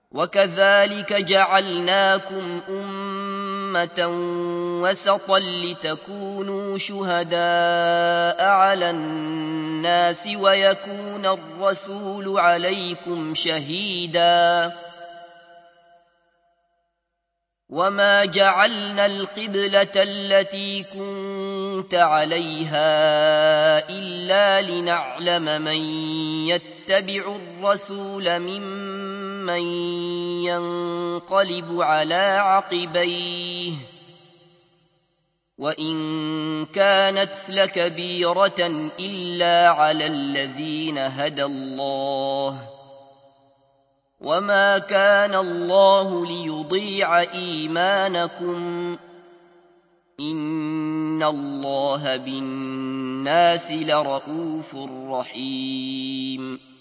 وكذلك جعلناكم أمة وسطا لتكونوا شهداء على الناس ويكون الرسول عليكم شهيدا وما جعلنا القبلة التي كنت عليها إلا لنعلم من يتبع الرسول ممن ينقلب على عقبيه وإن كانت لكبيرة إلا على الذين هدى الله وما كان الله ليضيع إيمانكم إن الله بالناس لرءوف رحيم